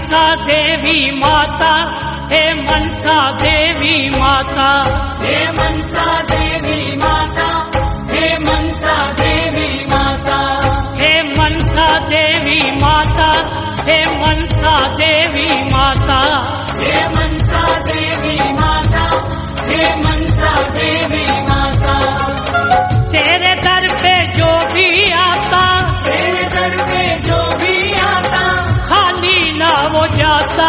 मनसा देवी माता, हे मनसा देवी माता, हे मनसा देवी माता, हे मनसा देवी माता, हे मनसा देवी माता, हे मनसा देवी माता, हे मनसा देवी माता, हे मनसा देवी माता। तेरे दर पे जो भी आता, तेरे दर पे जो भी आता, खाली ना वो जाता।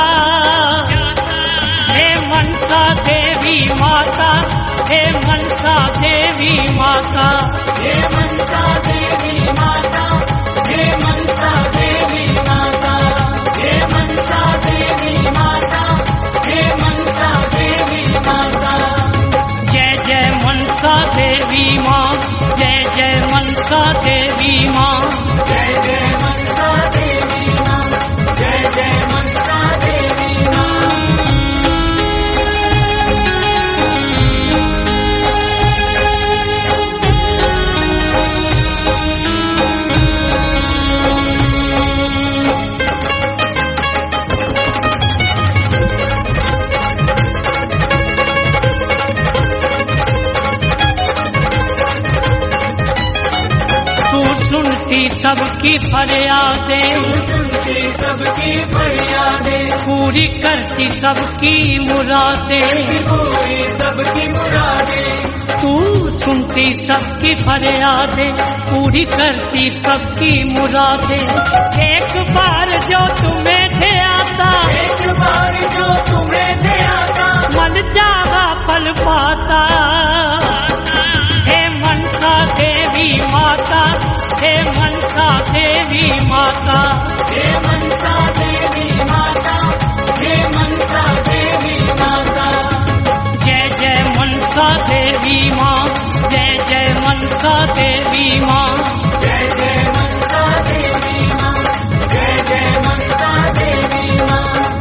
हे मनसा देवी माता, हे मनसा देवी माता, हे मनसा देवी माता, हे मनसा देवी माता, हे मनसा देवी माता, हे मनसा देवी माता। जय जय मनसा देवी माँ, जय जय मनसा देवी माँ, जय जय मनसा देवी माँ, जय जय मनसा देवी माँ। सुनती सबकी फरियादें, सुनती सबकी फरियादें, पूरी करती सबकी मुरादें। पूरी सबकी मुरादें, तू सुनती सबकी फरियादें, पूरी करती सबकी मुरादें। एक बार जो तुम्हें दे आता, एक बार जो तुम्हें दे आता, मन चाहा फल पाता। हे मनसा देवी माता, हे मनसा देवी माता, हे मनसा देवी माता, हे मनसा देवी माता। जय जय मनसा देवी माँ, जय जय मनसा देवी माँ, जय जय मनसा देवी माँ, जय जय मनसा देवी माँ।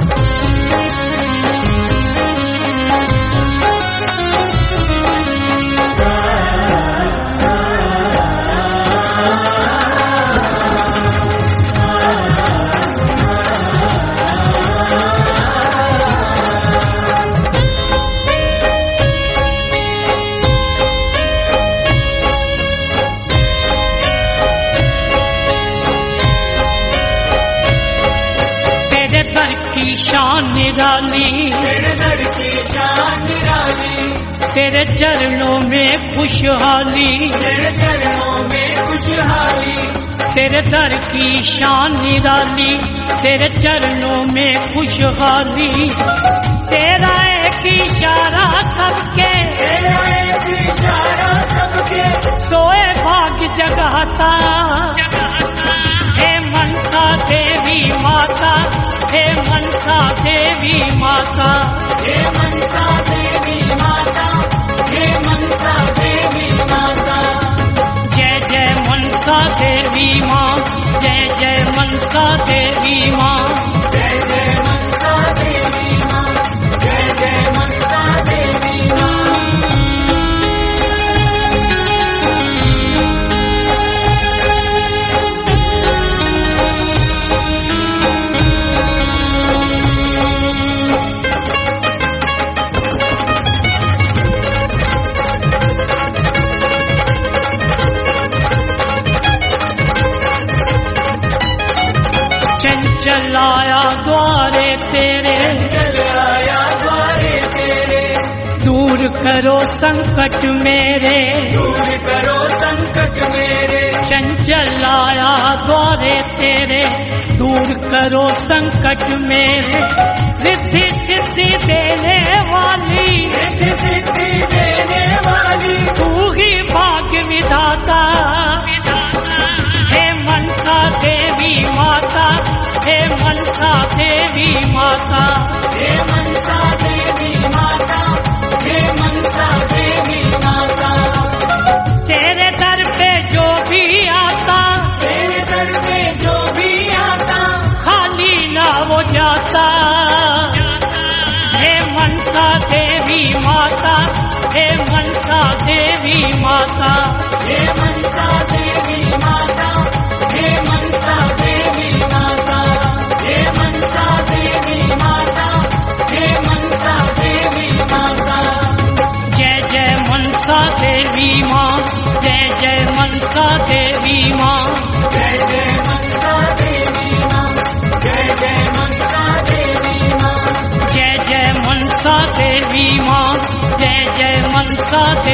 की शान निराली, तेरे दर की शान निराली, तेरे चरणों में खुशहाली, तेरे चरणों में खुशहाली। तेरे दर की शान निराली, तेरे चरणों में खुशहाली। तेरा एक इशारा सबके, तेरा एक इशारा सबके, सोए भाग्य जगाता। हे मनसा देवी माता, हे मनसा देवी माता, हे मनसा देवी माता, हे मनसा देवी माता। जय जय मनसा देवी माँ, जय जय मनसा देवी माँ, जय जय मनसा देवी माँ, जय जय मनसा देवी माँ। चंचल आया द्वारे तेरे, चल आया द्वारे तेरे, दूर करो संकट मेरे, दूर करो संकट मेरे। चंचल आया द्वारे तेरे, दूर करो संकट मेरे। रिद्धि सिद्धि देने वाली, रिद्धि सिद्धि देने वाली, तू ही भाग्य विधाता। हे मनसा देवी माता, हे मनसा देवी माता, हे मनसा देवी माता, हे मनसा देवी माता। तेरे दर पे जो भी आता, तेरे दर पे जो भी आता, खाली ना वो जाता। हे मनसा देवी माता, हे मनसा देवी माता, हे मनसा देवी माता, हे मनसा देवी माता, हे मनसा देवी मनसा